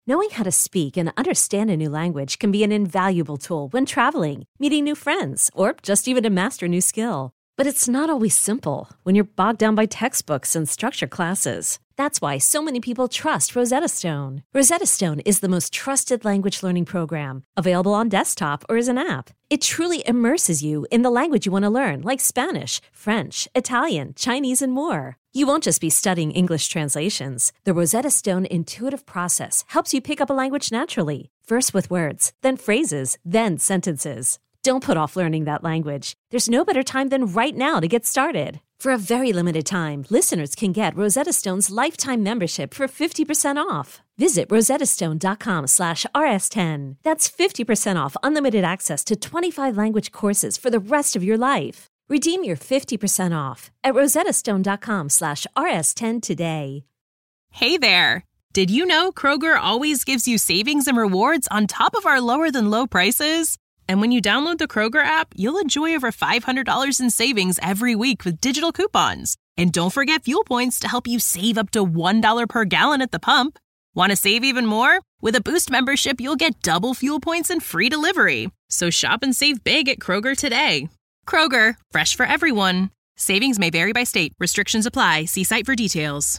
Knowing how to speak and understand a new language can be an invaluable tool when traveling, meeting new friends, or just even to master a new skill. But it's not always simple when you're bogged down by textbooks and structured classes. That's why so many people trust Rosetta Stone. Rosetta Stone is the most trusted language learning program, available on desktop or as an app. It truly immerses you in the language you want to learn, like Spanish, French, Italian, Chinese, and more. You won't just be studying English translations. The Rosetta Stone intuitive process helps you pick up a language naturally, first with words, then phrases, then sentences. Don't put off learning that language. There's no better time than right now to get started. For a very limited time, listeners can get Rosetta Stone's lifetime membership for 50% off. Visit rosettastone.com/rs10. That's 50% off unlimited access to 25 language courses for the rest of your life. Redeem your 50% off at rosettastone.com/rs10 today. Hey there! Did you know Kroger always gives you savings and rewards on top of our lower than low prices? And when you download the Kroger app, you'll enjoy over $500 in savings every week with digital coupons. And don't forget fuel points to help you save up to $1 per gallon at the pump. Want to save even more? With a Boost membership, you'll get double fuel points and free delivery. So shop and save big at Kroger today. Kroger, fresh for everyone. Savings may vary by state. Restrictions apply. See site for details.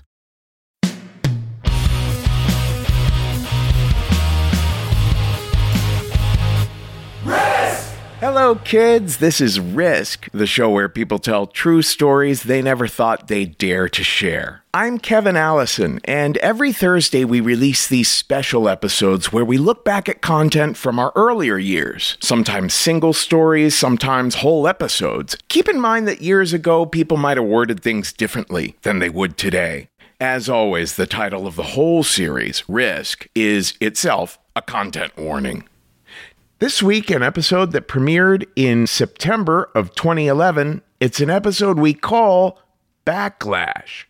Hello, kids. This is Risk, the show where people tell true stories they never thought they'd dare to share. I'm Kevin Allison, and every Thursday we release these special episodes where we look back at content from our earlier years, sometimes single stories, sometimes whole episodes. Keep in mind that years ago, people might have worded things differently than they would today. As always, the title of the whole series, Risk, is itself a content warning. This week, an episode that premiered in September of 2011, it's an episode we call Backlash.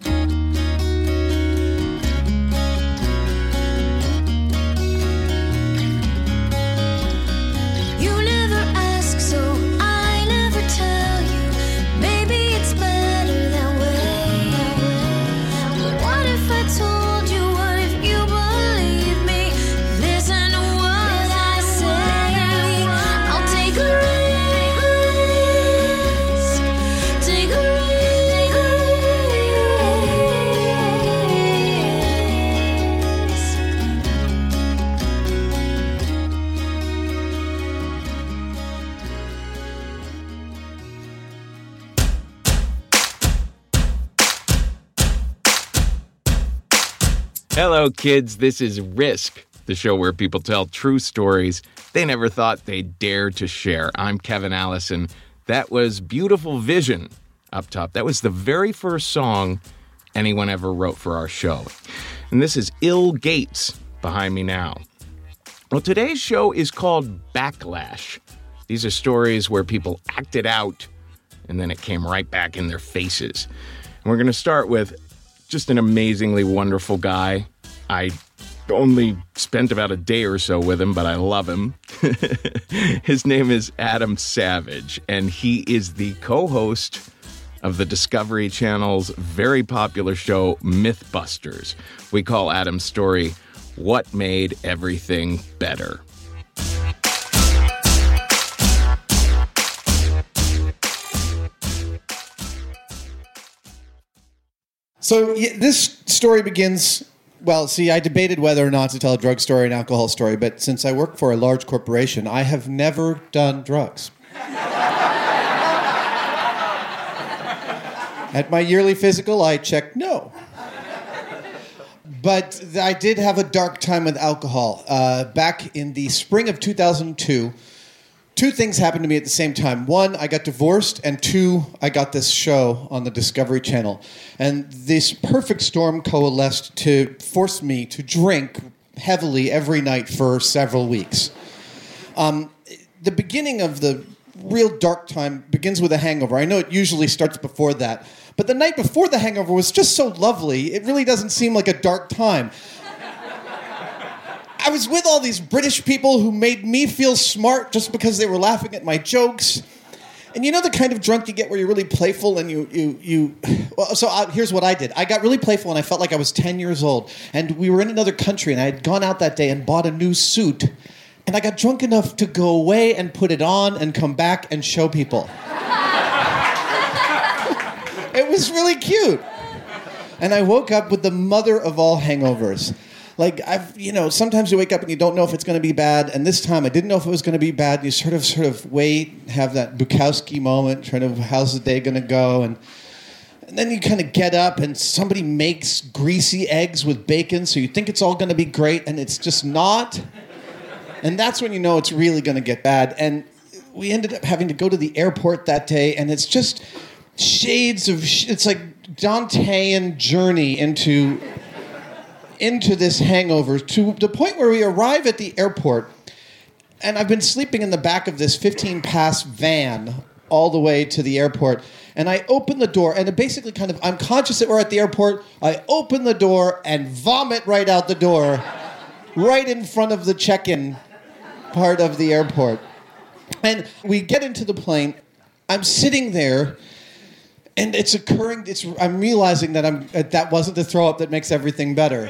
Hello, kids. This is Risk, the show where people tell true stories they never thought they'd dare to share. I'm Kevin Allison. That was Beautiful Vision up top. That was the very first song anyone ever wrote for our show. And this is Ill Gates behind me now. Well, today's show is called Backlash. These are stories where people acted out and then it came right back in their faces. And we're going to start with just an amazingly wonderful guy. I only spent about a day or so with him, but I love him. His name is Adam Savage, and he is the co-host of the Discovery Channel's very popular show, Mythbusters. We call Adam's story, What Made Everything Better. So this story begins, well, see, I debated whether or not to tell a drug story and alcohol story, but since I work for a large corporation, I have never done drugs. At my yearly physical, I checked no. But I did have a dark time with alcohol. Back in the spring of 2002, two things happened to me at the same time. One, I got divorced, and two, I got this show on the Discovery Channel. And this perfect storm coalesced to force me to drink heavily every night for several weeks. The beginning of the real dark time begins with a hangover. I know it usually starts before that. But the night before the hangover was just so lovely, it really doesn't seem like a dark time. I was with all these British people who made me feel smart just because they were laughing at my jokes. And you know the kind of drunk you get where you're really playful and you Here's what I did. I got really playful, and I felt like I was 10 years old. And we were in another country, and I had gone out that day and bought a new suit. And I got drunk enough to go away and put it on and come back and show people. It was really cute. And I woke up with the mother of all hangovers. Like, sometimes you wake up and you don't know if it's going to be bad. And this time I didn't know if it was going to be bad. You sort of wait, have that Bukowski moment, trying to, how's the day going to go? And then you kind of get up and somebody makes greasy eggs with bacon. So you think it's all going to be great, and it's just not. And that's when you know it's really going to get bad. And we ended up having to go to the airport that day, and it's just shades of... it's like Dantean journey into this hangover to the point where we arrive at the airport, and I've been sleeping in the back of this 15-pass van all the way to the airport, and I open the door, and it basically I'm conscious that we're at the airport. I open the door and vomit right out the door, right in front of the check-in part of the airport. And we get into the plane. I'm sitting there, and it's occurring. I'm realizing that that wasn't the throw up that makes everything better.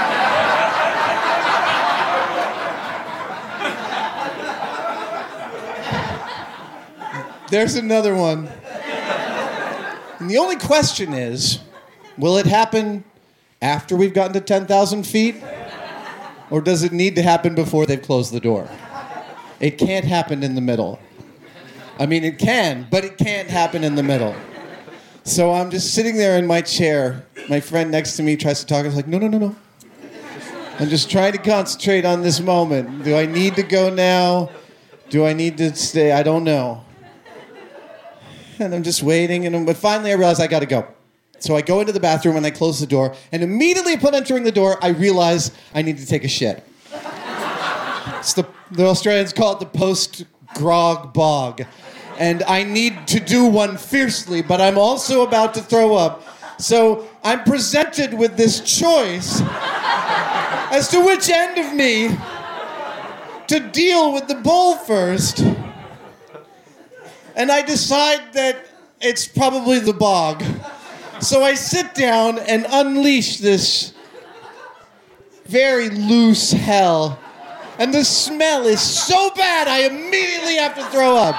There's another one. And the only question is, will it happen after we've gotten to 10,000 feet? Or does it need to happen before they've closed the door? It can't happen in the middle. I mean, it can, but it can't happen in the middle. So I'm just sitting there in my chair. My friend next to me tries to talk. I was like, no. I'm just trying to concentrate on this moment. Do I need to go now? Do I need to stay? I don't know. And I'm just waiting, but finally I realize I got to go. So I go into the bathroom and I close the door, and immediately upon entering the door, I realize I need to take a shit. It's the Australians call it the post-grog bog. And I need to do one fiercely, but I'm also about to throw up. So I'm presented with this choice as to which end of me to deal with the bowl first. And I decide that it's probably the bog. So I sit down and unleash this very loose hell. And the smell is so bad, I immediately have to throw up.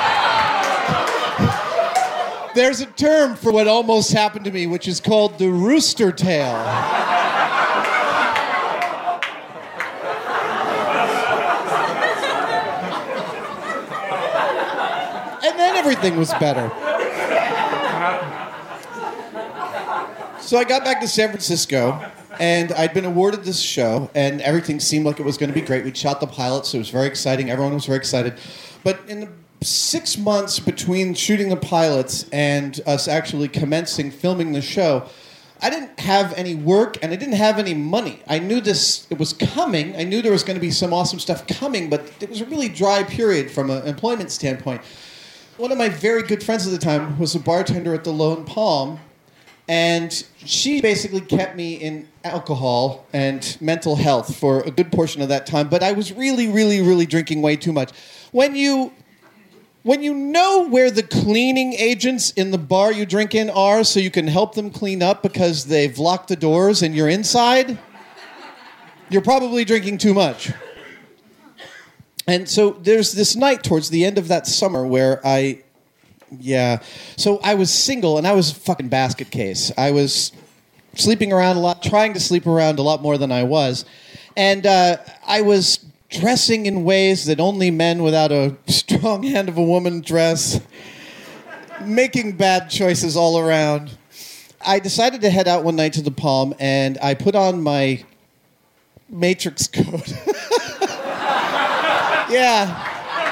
There's a term for what almost happened to me, which is called the rooster tail. And then everything was better. So I got back to San Francisco, and I'd been awarded this show, and everything seemed like it was going to be great. We'd shot the pilot, so it was very exciting. Everyone was very excited. But in the 6 months between shooting the pilots and us actually commencing filming the show, I didn't have any work, and I didn't have any money. I knew it was coming. I knew there was going to be some awesome stuff coming, but it was a really dry period from an employment standpoint. One of my very good friends at the time was a bartender at the Lone Palm, and she basically kept me in alcohol and mental health for a good portion of that time. But I was really, really, really drinking way too much. When you know where the cleaning agents in the bar you drink in are so you can help them clean up because they've locked the doors and you're inside, you're probably drinking too much. And so there's this night towards the end of that summer where so I was single, and I was a fucking basket case. I was sleeping around a lot, trying to sleep around a lot more than I was. And I was dressing in ways that only men without a strong hand of a woman dress, making bad choices all around. I decided to head out one night to the Palm, and I put on my Matrix coat. Yeah.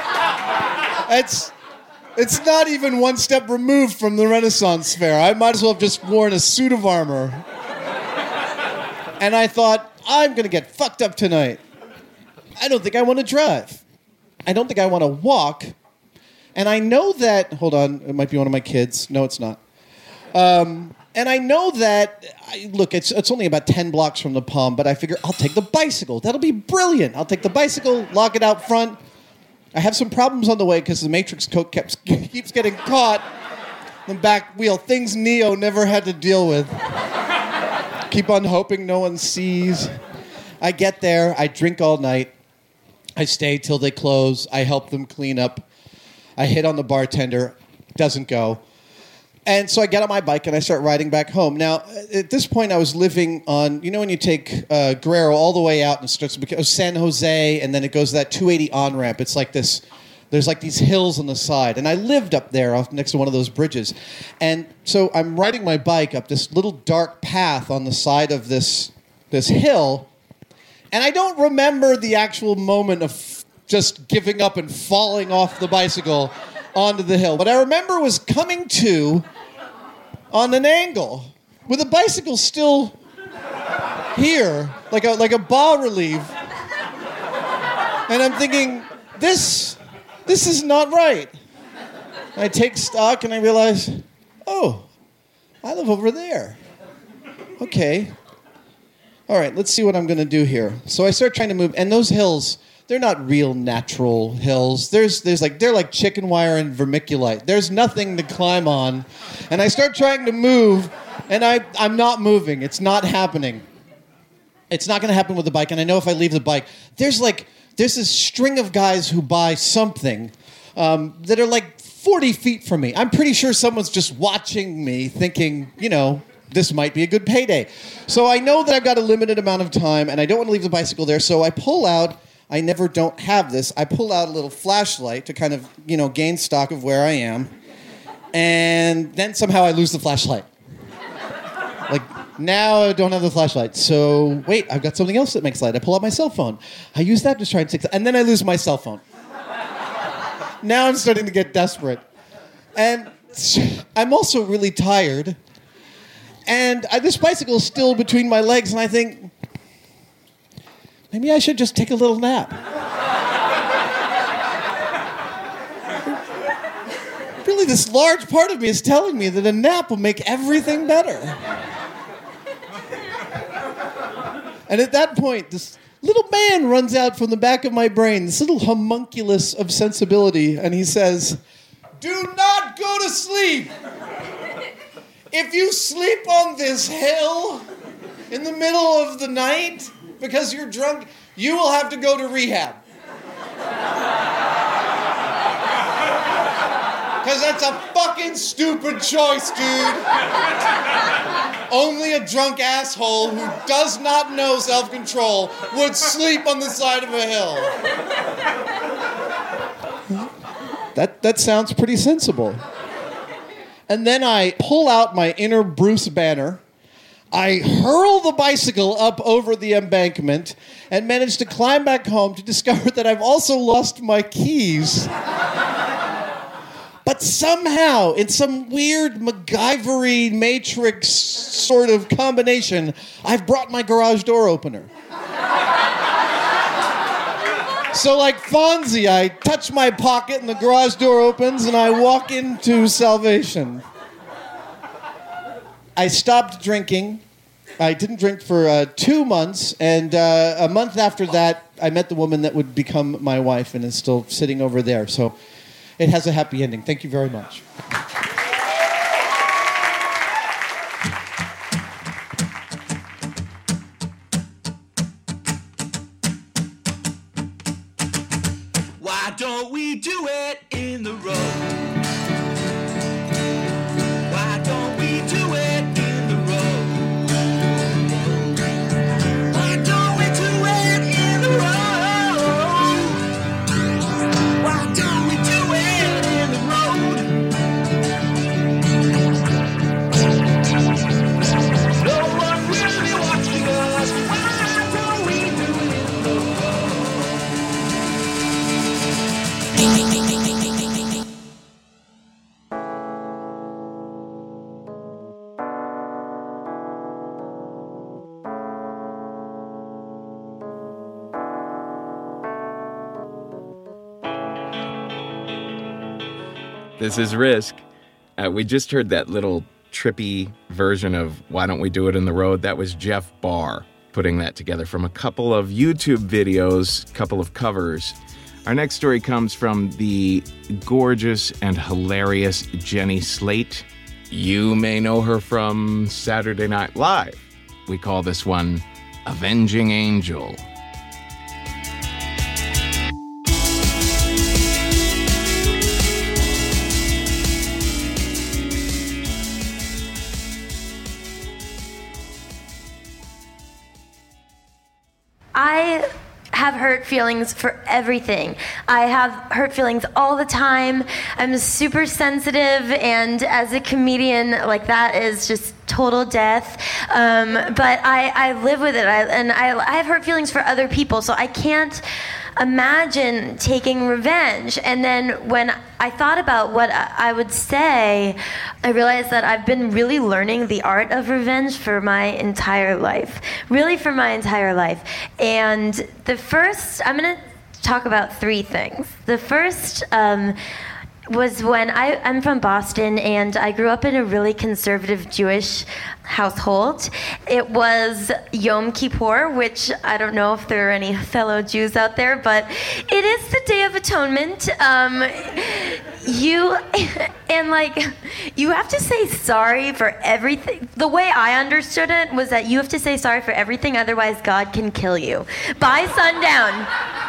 It's not even one step removed from the Renaissance Fair. I might as well have just worn a suit of armor. And I thought, I'm going to get fucked up tonight. I don't think I want to drive. I don't think I want to walk. And I know that... Hold on, it might be one of my kids. No, it's not. And I know that... Look, it's only about 10 blocks from the Palm, but I figure I'll take the bicycle. That'll be brilliant. I'll take the bicycle, lock it out front. I have some problems on the way because the Matrix coat keeps getting caught. the back wheel, things Neo never had to deal with. Keep on hoping no one sees. I get there, I drink all night. I stay till they close. I help them clean up. I hit on the bartender, doesn't go. And so I get on my bike and I start riding back home. Now, at this point, I was living on, when you take Guerrero all the way out and it starts to become San Jose, and then it goes to that 280 on-ramp. It's like this, there's like these hills on the side. And I lived up there next to one of those bridges. And so I'm riding my bike up this little dark path on the side of this hill. And I don't remember the actual moment of just giving up and falling off the bicycle onto the hill. What I remember was coming to on an angle with the bicycle still here, like a bas relief. And I'm thinking, this is not right. And I take stock and I realize, oh, I live over there. Okay. All right, let's see what I'm going to do here. So I start trying to move, and those hills, they're not real natural hills. They're like chicken wire and vermiculite. There's nothing to climb on. And I start trying to move, and I'm not moving. It's not happening. It's not going to happen with the bike. And I know if I leave the bike, there's this string of guys who buy something that are like 40 feet from me. I'm pretty sure someone's just watching me thinking, this might be a good payday. So I know that I've got a limited amount of time, and I don't want to leave the bicycle there. So I pull out. I never don't have this. I pull out a little flashlight to kind of, gain stock of where I am. And then somehow I lose the flashlight. Like, now I don't have the flashlight. So, wait, I've got something else that makes light. I pull out my cell phone. I use that to try and take and then I lose my cell phone. Now I'm starting to get desperate. And I'm also really tired. And this bicycle is still between my legs, and I think, maybe I should just take a little nap. Really, this large part of me is telling me that a nap will make everything better. And at that point, this little man runs out from the back of my brain, this little homunculus of sensibility, and he says, "Do not go to sleep. If you sleep on this hill in the middle of the night because you're drunk, you will have to go to rehab. Because that's a fucking stupid choice, dude. Only a drunk asshole who does not know self-control would sleep on the side of a hill." That sounds pretty sensible. And then I pull out my inner Bruce Banner. I hurl the bicycle up over the embankment and manage to climb back home to discover that I've also lost my keys. But somehow, in some weird MacGyver-y Matrix sort of combination, I've brought my garage door opener. So like Fonzie, I touch my pocket and the garage door opens and I walk into salvation. I stopped drinking. I didn't drink for 2 months, and a month after that, I met the woman that would become my wife and is still sitting over there. So it has a happy ending. Thank you very much. Why don't we do it in the road? Why don't we do it in the road? Why don't we do it in the road? Why don't we do it in the road? No one really watching us. Why don't we do it in the road? This is Risk. We just heard that little trippy version of Why Don't We Do It in the Road. That was Jeff Barr putting that together from a couple of YouTube videos, couple of covers Our next story comes from the gorgeous and hilarious Jenny Slate. You may know her from Saturday Night Live. We call this one Avenging Angel. I have hurt feelings for everything. I have hurt feelings all the time. I'm super sensitive, and as a comedian, like, that is just total death. But I live with it, I have hurt feelings for other people, so I can't imagine taking revenge. And then when I thought about what I would say, I realized that I've been really learning the art of revenge for my entire life. Really for my entire life. And the first, I'm going to talk about three things. The first was when I'm from Boston, and I grew up in a really conservative Jewish household. It was Yom Kippur, which I don't know if there are any fellow Jews out there, but it is the Day of Atonement. You have to say sorry for everything. The way I understood it was that you have to say sorry for everything, otherwise God can kill you. By sundown.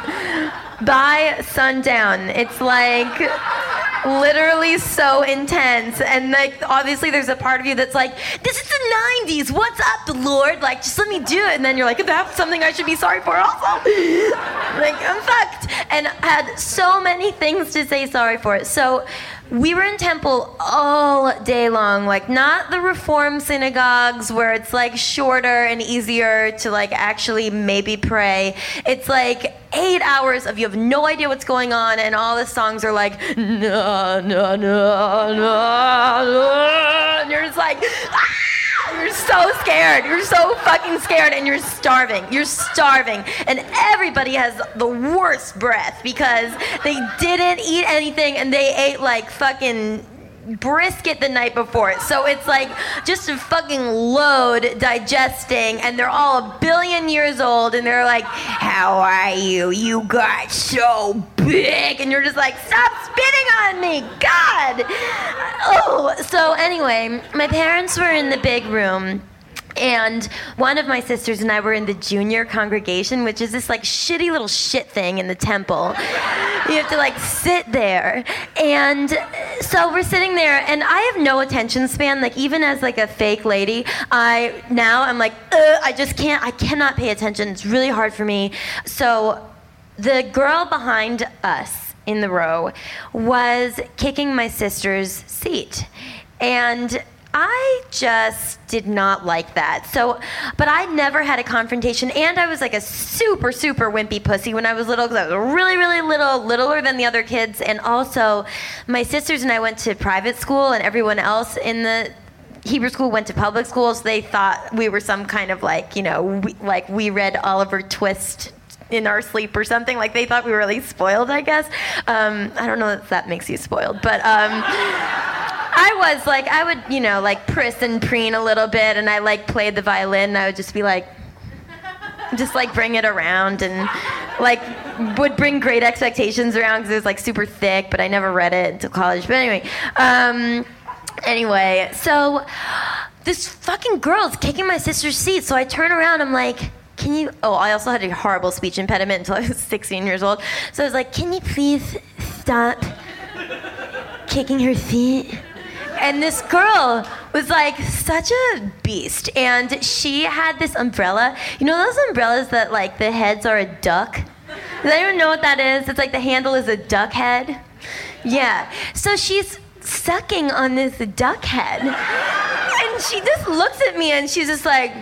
By sundown. It's like literally so intense, and like obviously there's a part of you that's like, this is the 90s, what's up, Lord, like just let me do it. And then you're like, that's something I should be sorry for also. Like, I'm fucked. And I had so many things to say sorry for. So we were in temple all day long, like not the Reform synagogues where it's like shorter and easier to like actually maybe pray. It's like 8 hours of you have no idea what's going on, and all the songs are like, no, no, no, no, no, and you're just like, ah! You're so scared. You're so fucking scared, and you're starving. You're starving. And everybody has the worst breath because they didn't eat anything, and they ate like fucking brisket the night before. So it's like just a fucking load digesting, and they're all 1 billion years old, and they're like, how are you? You got so big. And you're just like, stop spitting on me, God. Oh, so anyway, my parents were in the big room, and one of my sisters and I were in the junior congregation, which is this like shitty little shit thing in the temple. You have to like sit there. And so we're sitting there, and I have no attention span. Like, even as like a fake lady, I'm like, I cannot pay attention. It's really hard for me. So the girl behind us in the row was kicking my sister's seat. And I just did not like that. So, but I never had a confrontation, and I was like a super, super wimpy pussy when I was little, because I was really, really little, littler than the other kids. And also, my sisters and I went to private school, and everyone else in the Hebrew school went to public school, so they thought we were some kind of like, you know, we read Oliver Twist in our sleep or something. Like, they thought we were really spoiled, I guess. I don't know if that makes you spoiled, but I would, you know, like priss and preen a little bit, and I like played the violin, and I would just be like, just like bring it around, and like would bring Great Expectations around because it was like super thick, but I never read it until college. But anyway, so this fucking girl is kicking my sister's seat, so I turn around, I'm like, I also had a horrible speech impediment until I was 16 years old, so I was like, can you please stop kicking her seat? And this girl was like such a beast, and she had this umbrella. You know those umbrellas that like the heads are a duck? Does anyone know what that is? It's like the handle is a duck head. Yeah. So she's sucking on this duck head, and she just looks at me, and she's just like,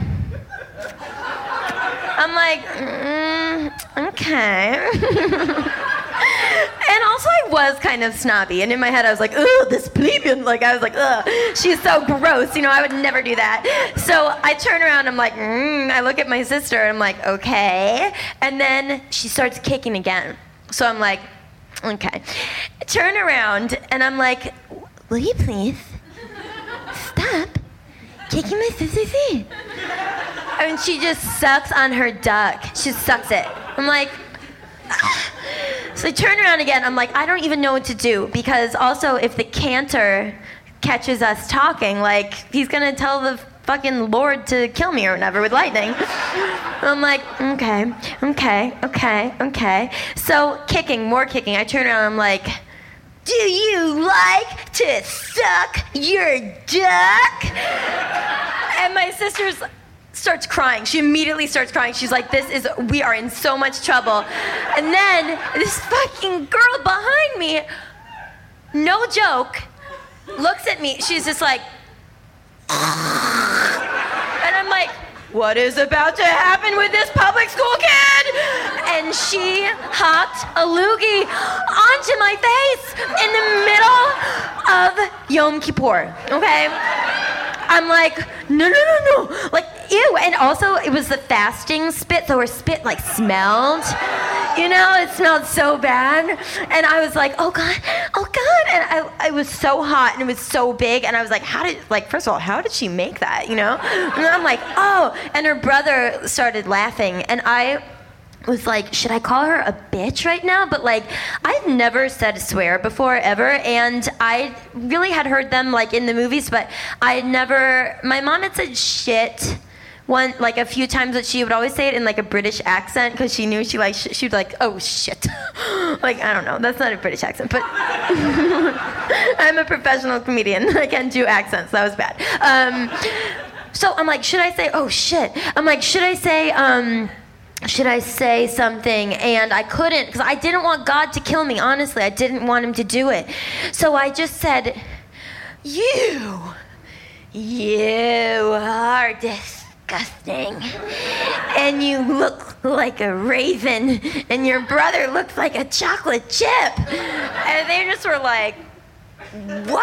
I'm like, okay. And also I was kind of snobby, and in my head I was like, ugh, this plebeian, like I was like, ugh, she's so gross, you know, I would never do that. So I turn around, I'm like, I look at my sister, and I'm like, okay. And then she starts kicking again. So I'm like, okay. I turn around, and I'm like, will you please stop kicking my sister's seat? And she just sucks on her duck. She sucks it. I'm like, So I turn around again. I'm like, I don't even know what to do, because also if the cantor catches us talking, like, he's gonna tell the fucking Lord to kill me or whatever with lightning. I'm like, okay. So more kicking. I turn around, I'm like, do you like to suck your duck? And my sister starts crying. She immediately starts crying. She's like, we are in so much trouble. And then this fucking girl behind me, no joke, looks at me. She's just like, and I'm like, what is about to happen with this public school kid? And she hocked a loogie onto my face in the middle of Yom Kippur, okay? I'm like, no. Like, ew. And also, it was the fasting spit, so her spit, like, smelled. You know, it smelled so bad. And I was like, oh, God. And I was so hot, and it was so big. And I was like, first of all, how did she make that, you know? And I'm like, oh. And her brother started laughing. And I was like, should I call her a bitch right now? But, like, I've never said a swear before, ever. And I really had heard them, like, in the movies, but my mom had said shit a few times, but she would always say it in, like, a British accent, because she knew she would like, oh, shit. Like, I don't know. That's not a British accent, but I'm a professional comedian. I can't do accents. That was bad. So I'm like, should I say, oh, shit? I'm like, should I say something? And I couldn't, because I didn't want God to kill me, honestly. I didn't want him to do it. So I just said, you are disgusting. And you look like a raven. And your brother looks like a chocolate chip. And they just were like, what?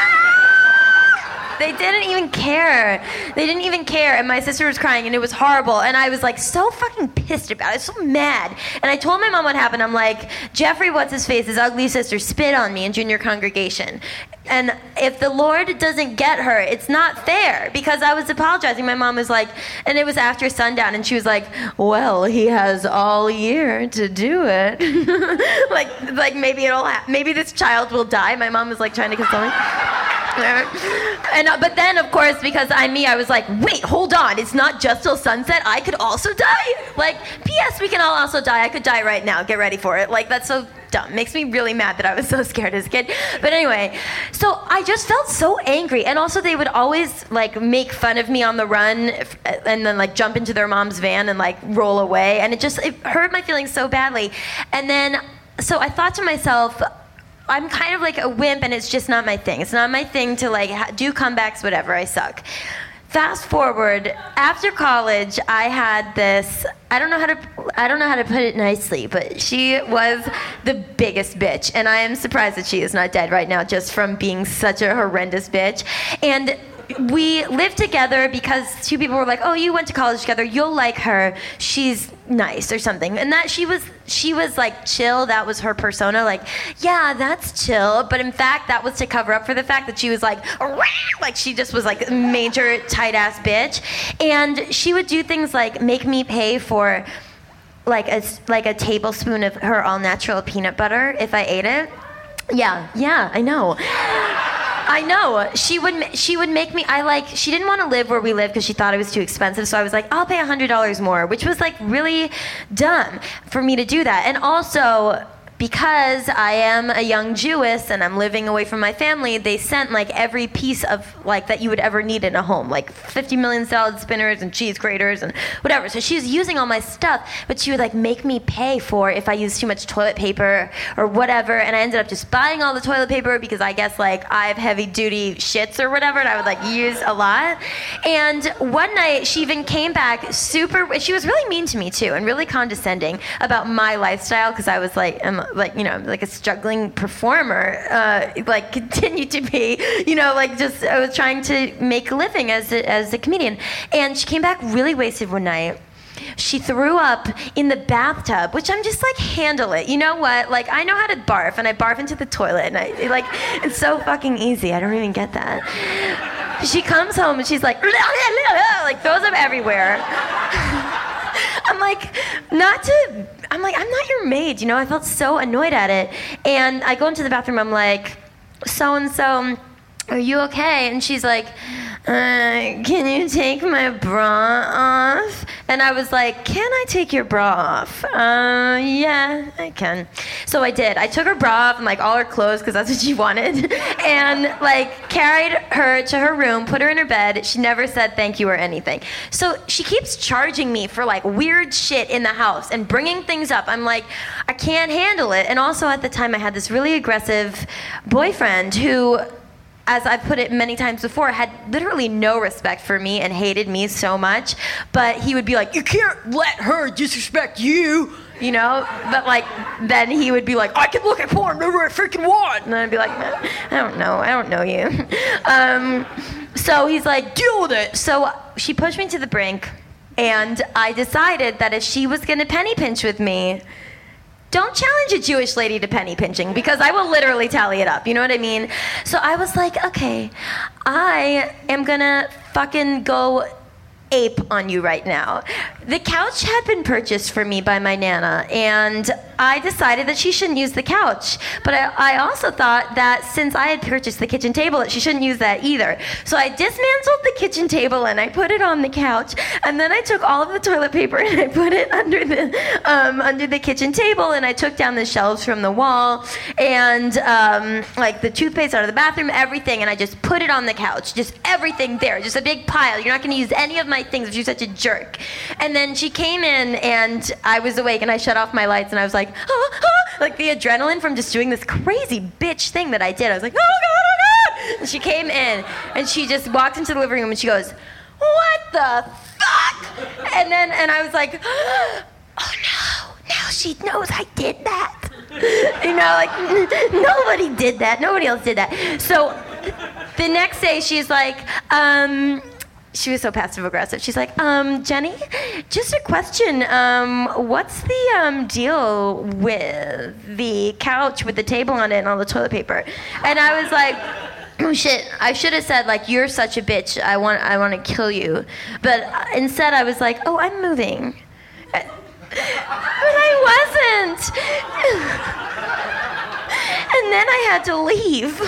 They didn't even care. And my sister was crying, and it was horrible. And I was, like, so fucking pissed about it, so mad. And I told my mom what happened. I'm like, Jeffrey, what's-his-face, his ugly sister, spit on me in junior congregation. And if the Lord doesn't get her, it's not fair, because I was apologizing. My mom was like, and it was after sundown, and she was like, well, he has all year to do it. like maybe this child will die. My mom was, like, trying to console me. But then, of course, because I was like, wait, hold on. It's not just till sunset. I could also die. Like, P.S. we can all also die. I could die right now. Get ready for it. Like, that's so dumb. Makes me really mad that I was so scared as a kid. But anyway, so I just felt so angry. And also, they would always, like, make fun of me on the run and then, like, jump into their mom's van and, like, roll away. And it hurt my feelings so badly. And then, so I thought to myself, I'm kind of like a wimp, and it's just not my thing. It's not my thing to, like, do comebacks, whatever. I suck. Fast forward, after college, I had this, I don't know how to put it nicely, but she was the biggest bitch. And I am surprised that she is not dead right now, just from being such a horrendous bitch. And we lived together because two people were like, oh, you went to college together, you'll like her, she's nice or something. And that she was like chill. That was her persona, like, yeah, that's chill. But in fact, that was to cover up for the fact that she was like she just was like a major tight ass bitch. And she would do things like make me pay for like a tablespoon of her all natural peanut butter if I ate it. Yeah, I know. She would make me, she didn't want to live where we lived because she thought it was too expensive. So I was like, I'll pay $100 more, which was like really dumb for me to do that. And also, because I am a young Jewess and I'm living away from my family, they sent like every piece of like that you would ever need in a home, like 50 million salad spinners and cheese graters and whatever. So she was using all my stuff, but she would like make me pay for if I used too much toilet paper or whatever. And I ended up just buying all the toilet paper because I guess like I have heavy duty shits or whatever, and I would like use a lot. And one night she even came back she was really mean to me too and really condescending about my lifestyle, because I was like, like a struggling performer, like continued to be, just I was trying to make a living as a comedian. And she came back really wasted one night. She threw up in the bathtub, which I'm just like, handle it. You know what? Like, I know how to barf, and I barf into the toilet, and it's so fucking easy. I don't even get that. She comes home and she's like throws up everywhere. I'm like, I'm not bathroom maid, I felt so annoyed at it. And I go into the bathroom, I'm like, so-and-so, are you okay? And she's like, can you take my bra off? And I was like, can I take your bra off? Yeah, I can. So I did. I took her bra off and like all her clothes because that's what she wanted. And like carried her to her room, put her in her bed. She never said thank you or anything. So she keeps charging me for like weird shit in the house and bringing things up. I'm like, I can't handle it. And also at the time I had this really aggressive boyfriend who, as I've put it many times before, had literally no respect for me and hated me so much. But he would be like, you can't let her disrespect you, But like, then he would be like, I can look at porn whenever I freaking want. And I'd be like, I don't know you. So he's like, deal with it. So she pushed me to the brink, and I decided that if she was gonna penny pinch with me, don't challenge a Jewish lady to penny pinching, because I will literally tally it up. You know what I mean? So I was like, okay, I am gonna fucking go ape on you right now. The couch had been purchased for me by my Nana, and I decided that she shouldn't use the couch. But I also thought that since I had purchased the kitchen table, that she shouldn't use that either. So I dismantled the kitchen table and I put it on the couch, and then I took all of the toilet paper and I put it under the kitchen table, and I took down the shelves from the wall and like the toothpaste out of the bathroom, everything, and I just put it on the couch, just everything there, just a big pile. You're not going to use any of my things if you're such a jerk. And then she came in and I was awake and I shut off my lights and I was like, like the adrenaline from just doing this crazy bitch thing that I did. I was like, oh God, oh God. And she came in and she just walked into the living room and she goes, what the fuck? And I was like, oh no, now she knows I did that. Like nobody did that. Nobody else did that. So the next day she's like, she was so passive aggressive. She's like, Jenny, just a question. What's the deal with the couch with the table on it and all the toilet paper? And I was like, oh shit, I should have said like, you're such a bitch. I want to kill you. But instead I was like, oh, I'm moving. But I wasn't. And then I had to leave.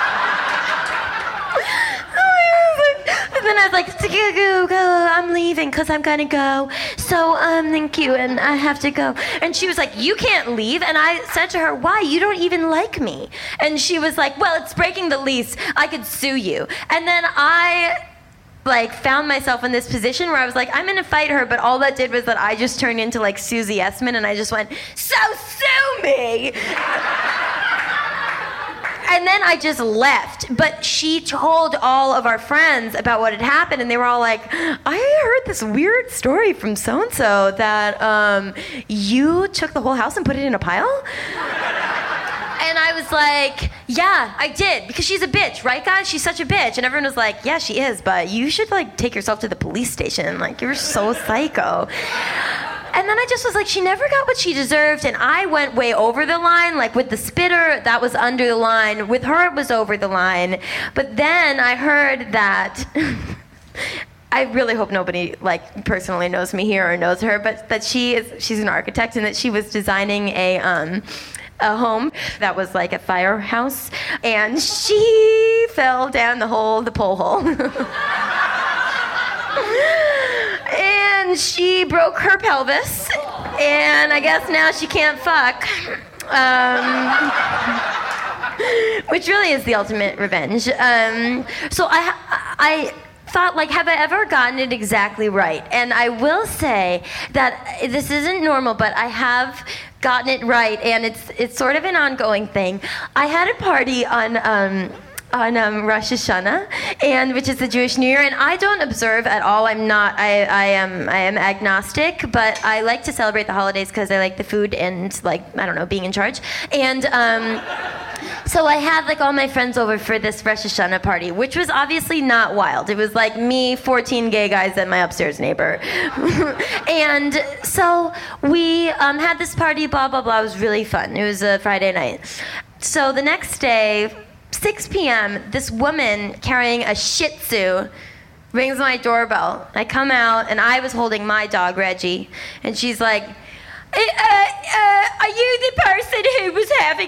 And then I was like, go, I'm leaving because I'm gonna go. So, thank you, and I have to go. And she was like, you can't leave. And I said to her, why? You don't even like me. And she was like, well, it's breaking the lease. I could sue you. And then I found myself in this position where I was like, I'm gonna fight her, but all that did was that I just turned into like Susie Essman, and I just went, so sue me! And then I just left. But she told all of our friends about what had happened, and they were all like, I heard this weird story from so-and-so that you took the whole house and put it in a pile? And I was like, yeah, I did, because she's a bitch, right guys? She's such a bitch. And everyone was like, yeah, she is, but you should take yourself to the police station. Like, you're so psycho. And then I just was like, she never got what she deserved, and I went way over the line. Like with the spitter, that was under the line. With her, it was over the line. But then I heard that, I really hope nobody personally knows me here or knows her, but that she's an architect, and that she was designing a home that was like a firehouse, and she fell down the pole hole. And she broke her pelvis, and I guess now she can't fuck. Which really is the ultimate revenge. So I thought, have I ever gotten it exactly right? And I will say that this isn't normal, but I have gotten it right, and it's sort of an ongoing thing. I had a party on Rosh Hashanah, and which is the Jewish New Year, and I don't observe at all. I am agnostic, but I like to celebrate the holidays because I like the food and being in charge. And so I had all my friends over for this Rosh Hashanah party, which was obviously not wild. It was me, 14 gay guys, and my upstairs neighbor. And so we had this party, blah blah blah. It was really fun. It was a Friday night. So the next day, 6 p.m., this woman carrying a Shih Tzu rings my doorbell. I come out, and I was holding my dog, Reggie, and she's like, I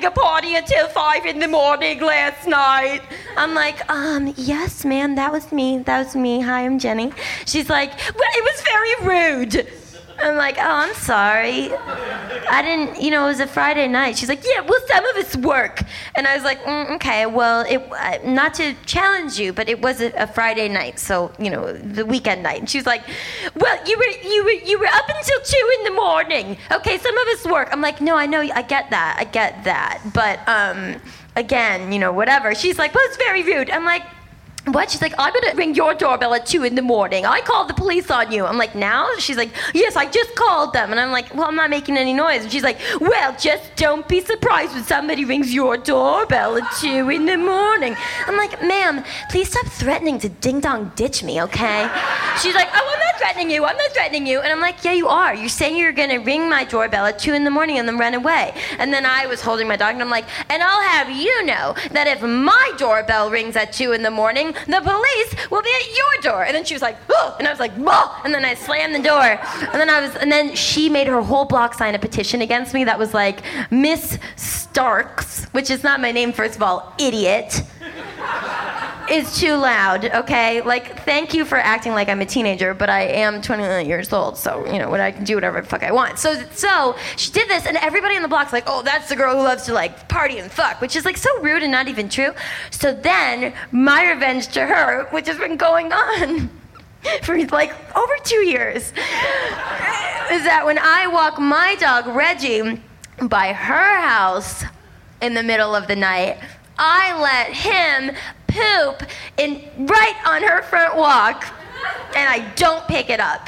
having a party until 5 in the morning last night. I'm like, yes, ma'am, that was me. Hi, I'm Jenny. She's like, well, it was very rude. I'm like, oh, I'm sorry. I didn't, it was a Friday night. She's like, yeah, well, some of us work. And I was like, okay, well, not to challenge you, but it was a Friday night, so, the weekend night. And she was like, well, you were up until 2 in the morning. Okay, some of us work. I'm like, no, I know, I get that. But, again, whatever. She's like, well, it's very rude. I'm like, what? She's like, I'm gonna ring your doorbell at 2 in the morning. I called the police on you. I'm like, now? She's like, yes, I just called them. And I'm like, well, I'm not making any noise. And she's like, well, just don't be surprised when somebody rings your doorbell at 2 in the morning. I'm like, ma'am, please stop threatening to ding-dong ditch me, okay? She's like, oh, I'm not threatening you. And I'm like, yeah, you are. You're saying you're gonna ring my doorbell at 2 in the morning and then run away. And then I was holding my dog and I'm like, and I'll have you know that if my doorbell rings at 2 in the morning, the police will be at your door. And then she was like, oh, and I was like, oh, and then I slammed the door. And then she made her whole block sign a petition against me that was like, Miss Starks, which is not my name, first of all, idiot, is too loud, okay? Like, thank you for acting like I'm a teenager, but I am 29 years old, so, I can do whatever the fuck I want. So she did this, and everybody on the block's like, oh, that's the girl who loves to, like, party and fuck, which is, like, so rude and not even true. So then, my revenge to her, which has been going on for, like, over 2 years, is that when I walk my dog, Reggie, by her house in the middle of the night, I let him poop right on her front walk, and I don't pick it up.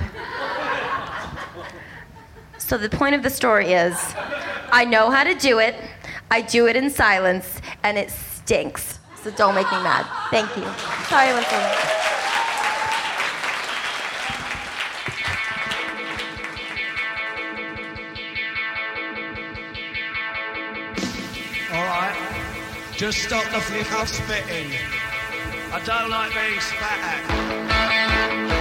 So the point of the story is, I know how to do it, I do it in silence, and it stinks. So don't make me mad. Thank you. Sorry, I went so late. All right. Just stop the flicker spitting. I don't like being spat at.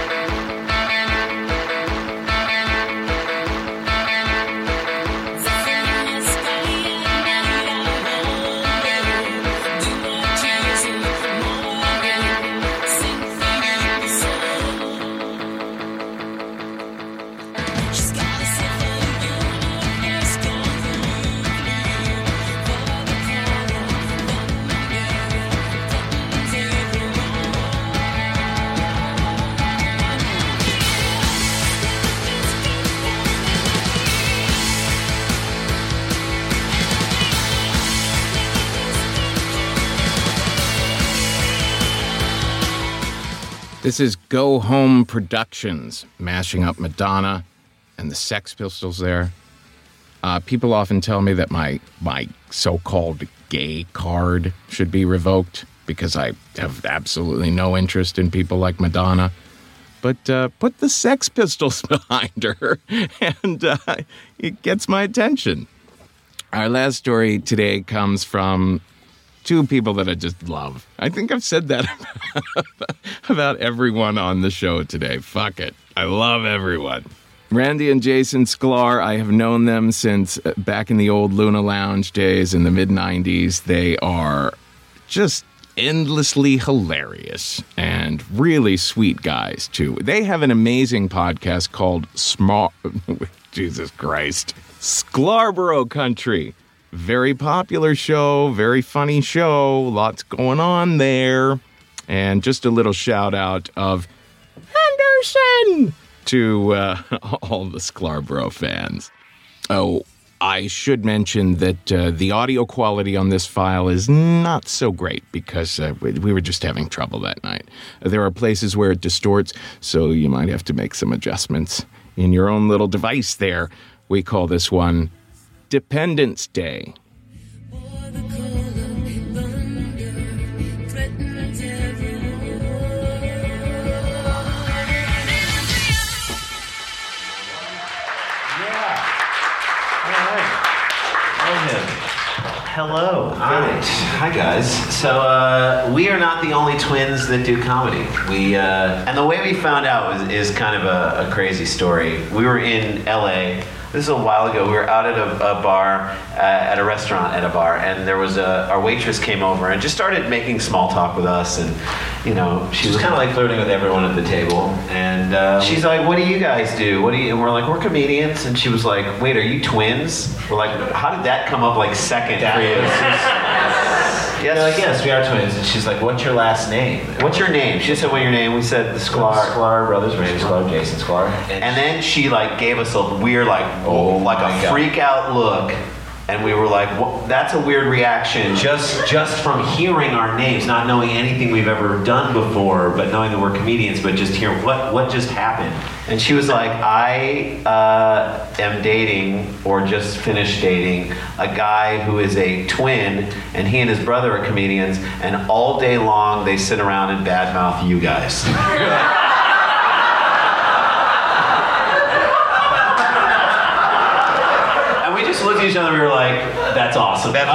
This is Go Home Productions, mashing up Madonna and the Sex Pistols there. People often tell me that my so-called gay card should be revoked because I have absolutely no interest in people like Madonna. But put the Sex Pistols behind her, and it gets my attention. Our last story today comes from two people that I just love. I think I've said that about everyone on the show today. Fuck it. I love everyone. Randy and Jason Sklar, I have known them since back in the old Luna Lounge days in the mid-90s. They are just endlessly hilarious and really sweet guys, too. They have an amazing podcast called Jesus Christ, Sklarborough Country. Very popular show, very funny show, lots going on there. And just a little shout out of Henderson to all the Sklarborough fans. Oh, I should mention that the audio quality on this file is not so great because we were just having trouble that night. There are places where it distorts, so you might have to make some adjustments in your own little device there. We call this one Dependence Day. Hello. All right. Hi, guys. So we are not the only twins that do comedy. And the way we found out is kind of a crazy story. We were in LA This is a while ago. We were out at a bar, at a restaurant at a bar, and there was our waitress came over and just started making small talk with us, and she was kind of like flirting with everyone at the table, and she's like, "What do you guys do? And we're like, "We're comedians," and she was like, "Wait, are you twins?" We're like, "How did that come up like second for you?" Yes. They're like, "Yes, we are twins." And she's like, "What's your last name?" "What's your name?" She said, "What your name?" We said, "The Sklar." Sklar brothers, Randy Sklar, Jason Sklar. And then she like gave us a weird a freak out look. And we were like, that's a weird reaction. Just from hearing our names, not knowing anything we've ever done before, but knowing that we're comedians, but just hearing what just happened. And she was like, I am dating, or just finished dating, a guy who is a twin, and he and his brother are comedians, and all day long they sit around and badmouth you guys. Looked at each other, we were like, that's awesome. That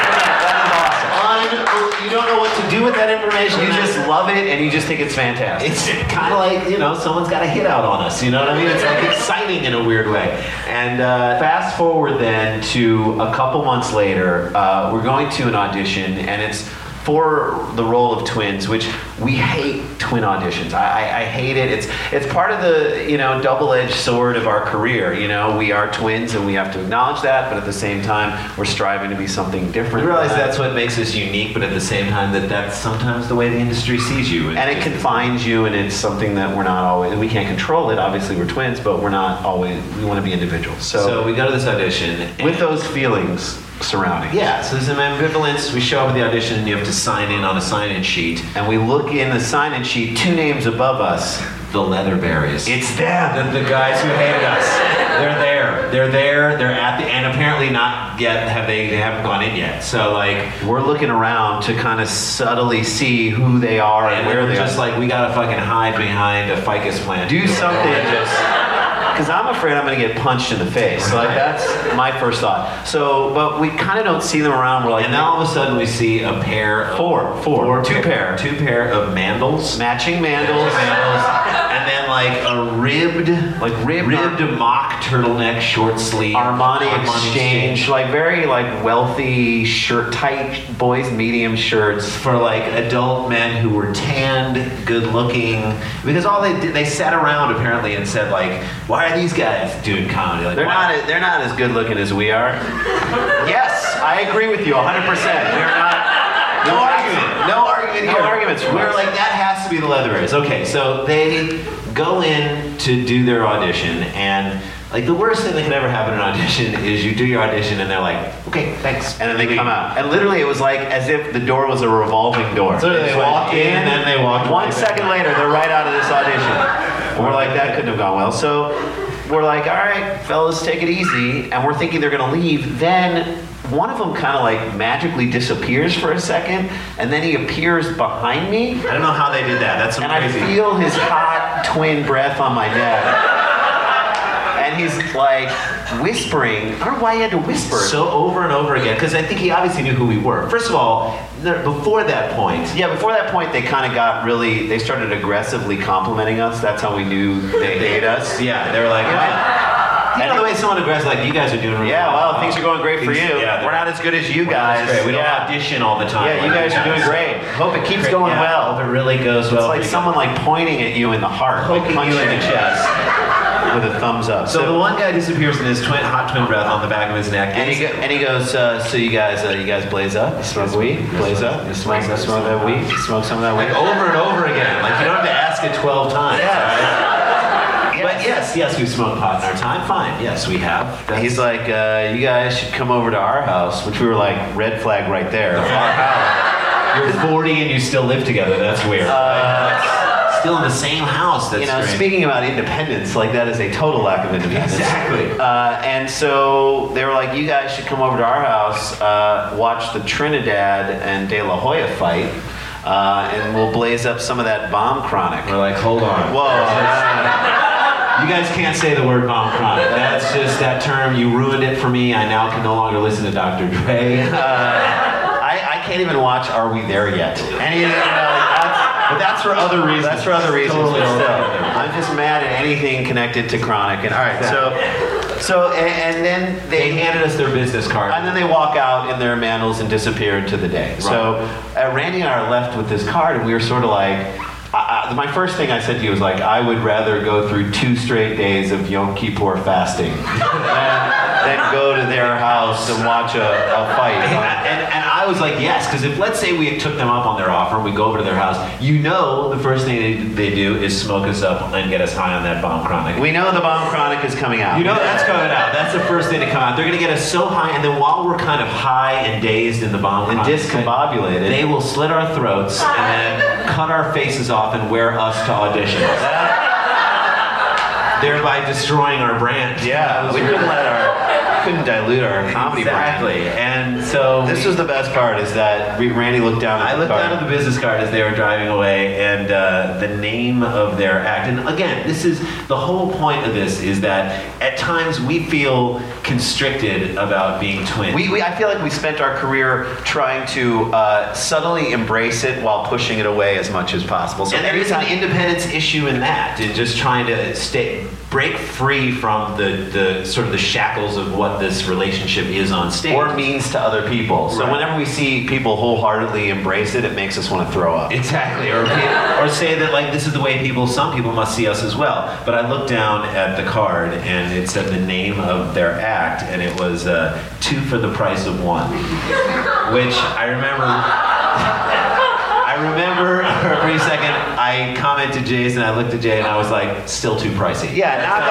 is awesome. You don't know what to do with that information. You just love it, and you just think it's fantastic. It's kind of like, someone's got a hit out on us. You know what I mean? It's like exciting in a weird way. And fast forward then to a couple months later, we're going to an audition, and it's for the role of twins, which we hate twin auditions. I hate it. It's part of the double-edged sword of our career. We are twins and we have to acknowledge that, but at the same time we're striving to be something different. We realize that's what makes us unique, but at the same time that's sometimes the way the industry sees you. And it confines you, and it's something that we're not always, we can't control it. Obviously we're twins, but we're not always, we want to be individuals. So we go to this audition with those feelings surrounding. Yeah, so there's an ambivalence. We show up at the audition and you have to sign in on a sign-in sheet. And we look in the sign-in sheet, 2 names above us. The Leatherberries. It's them. The guys who hated us. They're there. They're at the, and apparently not yet, they haven't gone in yet. So we're looking around to kind of subtly see who they are and where they are. Just like, we gotta fucking hide behind a ficus plant. Do something, because I'm afraid I'm going to get punched in the face. So that's my first thought. So, but we kind of don't see them around. We're like, and then all of a sudden we see a pair of two pair of mandals, matching mandals, and then a ribbed mock turtleneck short sleeve Armani exchange, very wealthy shirt, tight boys medium shirts for adult men who were tanned, good looking, because all they sat around apparently and said why are these guys doing comedy? They're not as good looking as we are. Yes, I agree with you 100%. We're not. No argument here. No arguments. We're that has to be the Leatherberries. Okay, so they go in to do their audition, and the worst thing that could ever happen in an audition is you do your audition and they're like, okay, thanks, and then they come out. And literally it was as if the door was a revolving door. So they walked in and then they walked 1 second later, they're right out of this audition. And we're like, that couldn't have gone well. So we're like, all right, fellas, take it easy. And we're thinking they're going to leave. Then one of them kind of magically disappears for a second, and then he appears behind me. I don't know how they did that. That's crazy. And I feel his hot twin breath on my neck. And he's whispering. I don't know why he had to whisper. So over and over again, because I think he obviously knew who we were. First of all, before that point, they kind of got they started aggressively complimenting us. That's how we knew they hate us. Yeah, they were like, the way someone aggressive, you guys are doing really well. Things are going great for you. Yeah, we're not as good as you guys. We don't audition all the time. Yeah, you guys are doing great. Hope it keeps going well. Hope it really goes well. It's someone pointing at you in the heart, poking you in the chest. With a thumbs up. So the one guy disappears in his hot twin breath on the back of his neck, and he goes, so you guys blaze up, you smoke weed, blaze up, you smoke that weed, you smoke some of that weed, over and over again. You don't have to ask it 12 times. Yeah. Right? But yes, we've smoked pot in our time. Fine. Yes, we have. He's like, you guys should come over to our house, which we were red flag right there. Our house. You're 40 and you still live together. That's weird. Still in the same house. That's strange. Speaking about independence, that is a total lack of independence. Exactly. And so they were like, you guys should come over to our house, watch the Trinidad and De La Hoya fight, and we'll blaze up some of that bomb chronic. We're like, hold on. Whoa. You guys can't say the word bomb chronic. That's just that term. You ruined it for me. I now can no longer listen to Dr. Dre. I can't even watch Are We There Yet? But that's for other reasons. Totally. I'm just mad at anything connected to chronic. And all right, So, and then They handed us their business card. and then they walk out in their mandals and disappear into the day. So Randy and I are left with this card, and we were sort of like, my first thing I said to you was like, I would rather go through 2 straight days of Yom Kippur fasting than go to their house and watch a fight. And I was like, yes, because if let's say we took them up on their offer and we go over to their house, the first thing they do is smoke us up and get us high on that bomb chronic. We know the bomb chronic is coming out. You know that's coming out. That's the first thing to come out. They're going to get us so high, and then while we're kind of high and dazed in the bomb And chronic, discombobulated. they will slit our throats and then cut our faces off and wear us to auditions. Thereby destroying our brand. Yeah, we couldn't dilute our comedy brand. Exactly. And so This was the best part, is that Randy looked down at I the looked card. down at the business card as they were driving away, and the name of their act. And again, this is the whole point of this, is that at times we feel constricted about being twins. I feel like we spent our career trying to subtly embrace it while pushing it away as much as possible. So and there is an independence issue in that, in just trying to break free from the sort of the shackles of what this relationship is on stage. or means to other people. So Right. whenever we see people wholeheartedly embrace it, it makes us want to throw up. Exactly, or say that like this is the way some people must see us as well. But I looked down at the card and it said the name of their act, and it was 2 for the price of 1, which I remember. I remember for a brief second, I commented Jason, I looked at Jay, and I was like, still too pricey. Yeah, knock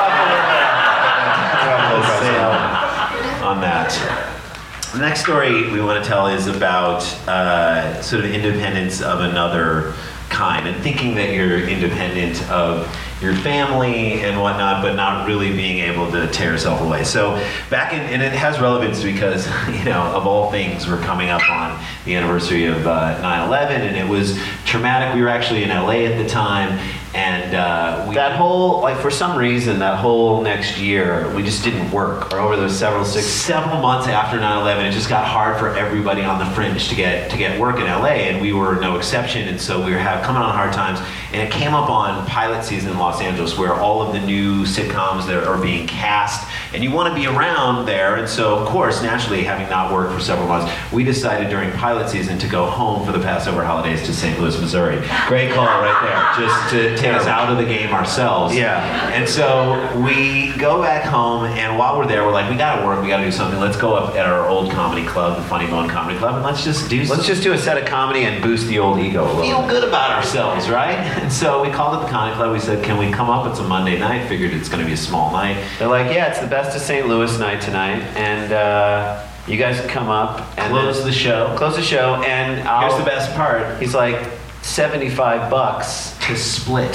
off Sale on that. The next story we want to tell is about sort of independence of another kind, and thinking that you're independent of your family and whatnot, but not really being able to tear yourself away. So and it has relevance because, of all things, we're coming up on the anniversary of 9/11, and it was traumatic. We were actually in LA at the time, and that whole, for some reason, that whole next year, we just didn't work. Or over those several months after 9/11, it just got hard for everybody on the fringe to get work in LA, and we were no exception. And so we were coming on hard times, and it came up on pilot season in Los Angeles, where all of the new sitcoms that are being cast, and you want to be around there. And so, of course, naturally, having not worked for several months, we decided during pilot season to go home for the Passover holidays to St. Louis, Missouri. Great call right there, just to take us out of the game ourselves. Yeah. And so we go back home, and while we're there, we're like, we gotta work, we gotta do something. Let's go up at our old comedy club, the Funny Bone Comedy Club, and let's just do a set of comedy and boost the old ego a little. Feel good about ourselves, right? And so we called up the comedy club. We said, can we come up? It's a Monday night. Figured it's going to be a small night. They're like, yeah, it's the Best of St. Louis night tonight, and you guys can come up and Close the show, and here's the best part. He's like, $75 to split.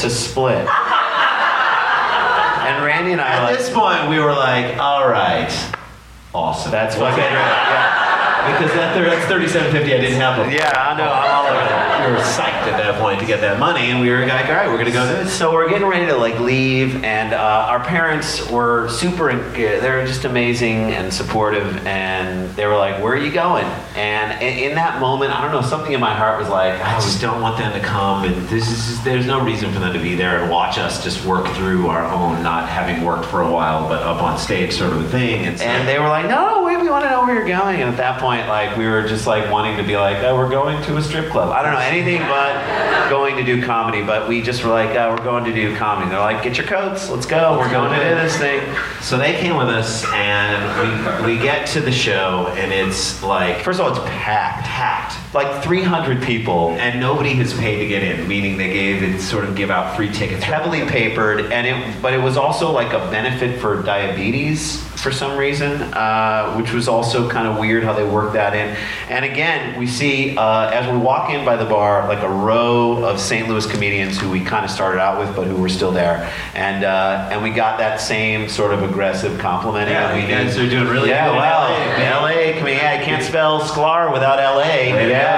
And Randy and I At this point, we were like, all right, awesome. That's fucking right. Yeah. Because that's $37.50. I didn't have them. Yeah, I know. I'm all over that. We were psyched at that point to get that money, and we were like, all right, we're gonna go do this. So we're getting ready to leave, and our parents were they're just amazing and supportive, and they were like, where are you going? And in that moment, I don't know, something in my heart was like, I just don't want them to come, and there's no reason for them to be there and watch us just work through our own not having worked for a while, but up on stage sort of a thing. And they were like, no, we want to know where you're going. And at that point, we were just wanting to be like, oh, we're going to a strip club. I don't know, anything but going to do comedy. But we just were like, oh, we're going to do comedy. They're like, get your coats, let's go. We're going to do this thing. So they came with us, and we get to the show, and it's like, first of all, it's packed. 300 people. And nobody has paid to get in, meaning they give out free tickets. Heavily papered, but it was also a benefit for diabetes for some reason, which was also kind of weird how they worked that in. And again, we see, as we walk in by the bar, a row of St. Louis comedians who we kind of started out with, but who were still there. And we got that same sort of aggressive complimenting. Yeah, you guys are doing really good. Yeah, well, LA, I can't spell Sklar without LA.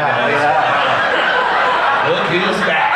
Look who's back.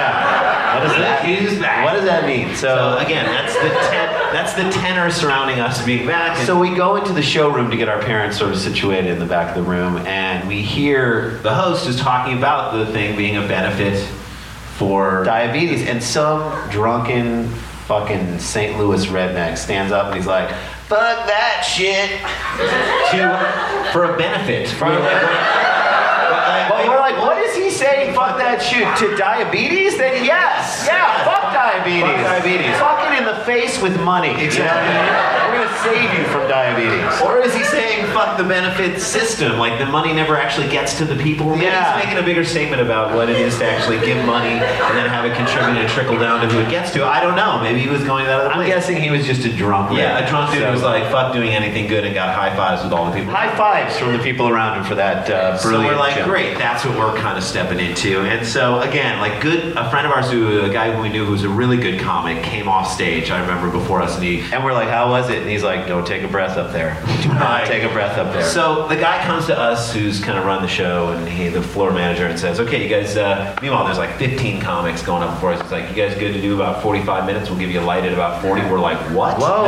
What does that mean? So again, that's the tenor surrounding us being back. So we go into the showroom to get our parents sort of situated in the back of the room, and we hear the host is talking about the thing being a benefit for diabetes, and some drunken fucking St. Louis redneck stands up and he's like, fuck that shit, for a benefit. Well, we're like, what is he saying? Fuck that shit to diabetes? Then yes, yeah, fuck diabetes. Fuck diabetes. Fucking in the face with money. Exactly. You know what I mean? We're gonna save you from diabetes. Or is he saying fuck the benefit system? Like the money never actually gets to the people? Maybe Yeah. he's making a bigger statement about what it is to actually give money and then have it contribute and trickle down to who it gets to. I don't know. Maybe he was going that other I'm place. guessing he was just a drunk. Yeah, a drunk dude So- who was like, fuck doing anything good and got high fives with all the people. High fives from the people around him for that So brilliant we're like, joke. great, that's what we're kind of stepping into. And so again, like a friend of ours a guy who we knew who was a really good comic came off stage, I remember, before us, And we're like, how was it? And he's like, don't take a breath up there. Do not take a breath up there. So the guy comes to us who's kind of run the show, and the floor manager, and says, okay, you guys, meanwhile, there's like 15 comics going up before us. He's like, you guys good to do about 45 minutes? We'll give you a light at about 40. We're like, what? Whoa.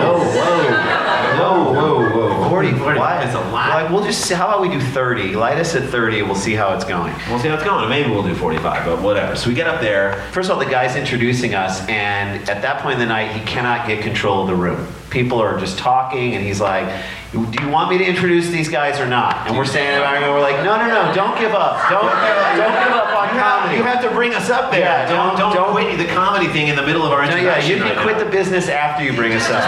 Whoa. 40, 45 what? is a lot. Like, we'll just see, how about we do 30? Light us at 30, we'll see how it's going. We'll see how it's going. Maybe we'll do 45, but whatever. So we get up there. First of all, the guy's introducing us, and at that point in the night, he cannot get control of the room. People are just talking, and he's like, do you want me to introduce these guys or not? And we're standing there, and we're like, no, don't give up. Don't give up on comedy. You have to bring us up there. Yeah, don't quit the comedy thing in the middle of our No, introduction. yeah, you can right quit now. the business after you bring us up.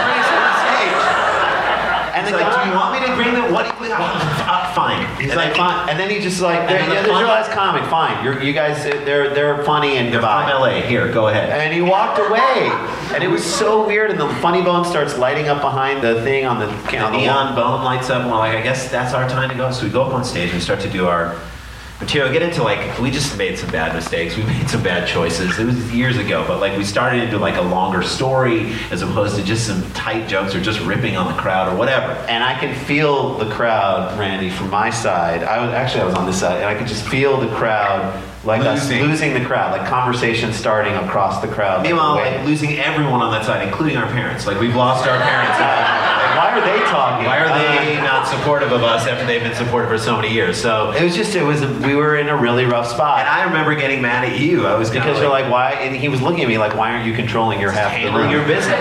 And And the the like, guy- do you want me to bring them? What? Fine. He's And like, then, fine. and then he just like, And then the there's funny- your last comic. Fine, you guys, they're funny and They're goodbye. from LA. Here, go ahead. And he walked away, and it was so weird. And the funny bone starts lighting up behind the thing on the The neon bone lights up, and we're like, I guess that's our time to go. So we go up on stage and start to do our material. Get into we just made some bad mistakes. We made some bad choices. It was years ago, but we started into a longer story as opposed to just some tight jokes or just ripping on the crowd or whatever. And I can feel the crowd, Randy, from my side. I was on this side, and I could just feel the crowd, losing the crowd, conversation starting across the crowd. Meanwhile, losing everyone on that side, including our parents. We've lost our parents. Why are they talking? Why are they not supportive of us after they've been supportive for so many years? So we were in a really rough spot. And I remember getting mad at you. I was because you're like, why? And he was looking at me like, why aren't you controlling your half of the room? Handling your business.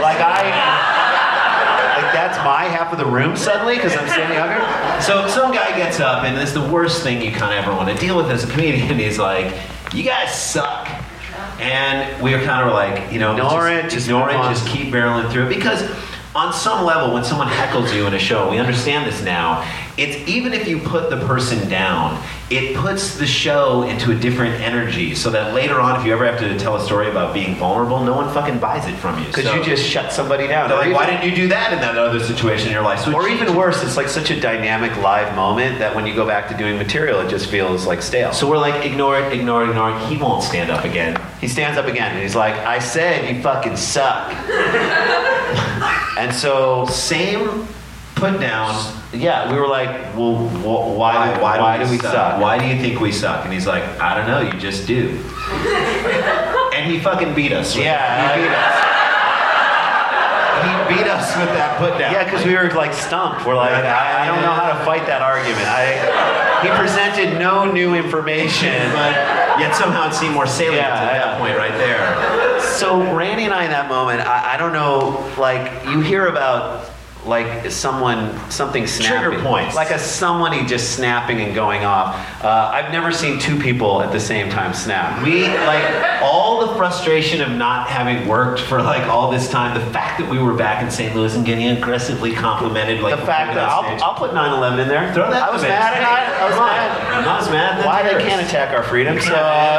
That's my half of the room suddenly because I'm standing up here. So some guy gets up, and it's the worst thing you kind of ever want to deal with as a comedian. He's like, you guys suck. And we were kind of like, ignore it, just keep barreling through it. Because on some level, when someone heckles you in a show, we understand this now, it's even if you put the person down, it puts the show into a different energy so that later on, if you ever have to tell a story about being vulnerable, no one fucking buys it from you. Because you just shut somebody down. They're like, why didn't you do that in that other situation in your life? So or even worse, it's such a dynamic live moment that when you go back to doing material, it just feels stale. So we're like, ignore it. He won't stand up again. He stands up again and he's like, I said you fucking suck. And so same put down. Yeah, we were like, well, why do we suck? Why do you think we suck? And he's like, I don't know, you just do. And he fucking beat us. Yeah, he beat us. He beat us with that put down. Yeah, because we were stumped. We're like, I don't know how to fight that argument. He presented no new information, but yet somehow it seemed more salient at that point right there. So Randy and I in that moment, I don't know, you hear about something snapping. Trigger points. Somebody just snapping and going off. I've never seen two people at the same time snap. We, all the frustration of not having worked for all this time, the fact that we were back in St. Louis and getting aggressively complimented, the fact that I'll put 9/11 in there. Throw that. I was mad. I was mad. I'm not as mad. Why they can't attack our freedom? So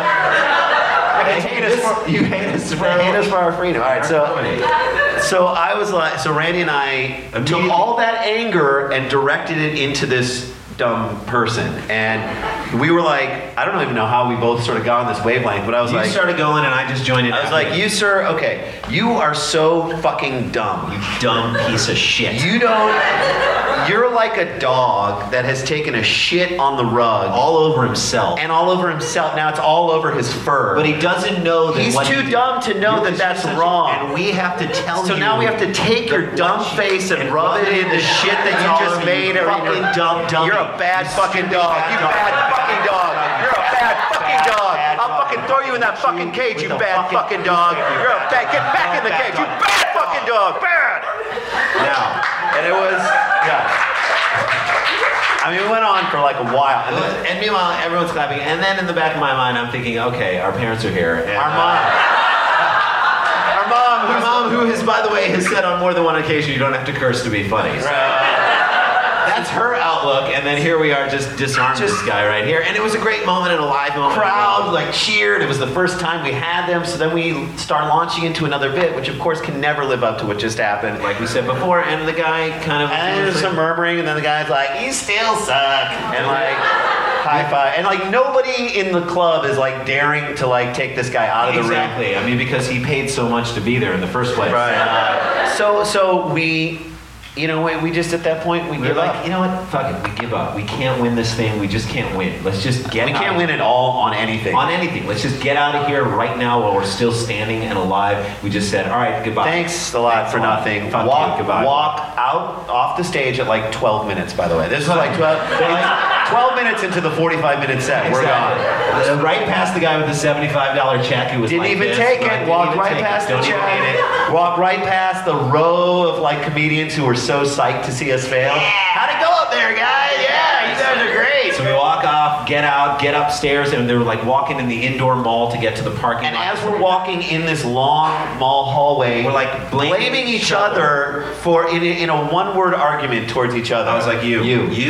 you hate us for our freedom. All right, so I was Randy and I took all that anger and directed it into this dumb person, and we were I don't even know how we both sort of got on this wavelength, but I was you started going and I just joined in. I was like, you sir, okay, you are so fucking dumb. You dumb piece of shit. You're like a dog that has taken a shit on the rug. All over himself. And all over himself. Now it's all over his fur. But he doesn't know that he's too dumb to know that that's wrong. And we have to tell you. So now we have to take your dumb face and rub it in the shit that you just made. Fucking dumb dummy. You're a bad fucking dog. You bad fucking dog. You're a bad fucking dog. I'll fucking throw you in that fucking cage, you bad fucking dog. You're a bad. Get back in the cage, you bad fucking dog. Bad. Now, and it was, I mean, it went on for like a while. And meanwhile, everyone's clapping. And then in the back of my mind, I'm thinking, okay, our parents are here. And, Our mom, who has, by the way, has said on more than one occasion, you don't have to curse to be funny. So, that's her outlook, and then here we are just disarming this guy right here. And it was a great moment and a live moment. crowd like cheered. It was the first time we had them, so then we start launching into another bit, which of course can never live up to what just happened. Like we said before, and the guy kind of... And there's some murmuring, and then the guy's like, "You still suck," and like high five, and like nobody in the club is like daring to like take this guy out of the room. Exactly. I mean, because he paid so much to be there in the first place. Right. So we, you know, we just at that point we give We're up. like, you know what? Fuck it. We give up. We can't win this thing. We just can't win. Let's just get We out can't of win here. it all on anything. On anything. Let's just get out of here right now while we're still standing and alive. We just said, all right, goodbye. Thanks a lot for nothing. Fuck Walk you. Goodbye. out off the stage at like 12 minutes, by the way. This is like 12 minutes into the 45-minute set. We're gone. Right past the guy with the $75 check who was Didn't like even this, take right? it. Walked Didn't even right take past it. the Don't even check. need it. Walked right past the row of like comedians who were so psyched to see us fail. How'd it go up there, guys? Yeah, you guys are great. So we walk off, get out, get upstairs, and they were like walking in the indoor mall to get to the parking And lot. as we're walking in this long mall hallway, We're like blaming each other for in a one-word argument towards each other. I was like, you.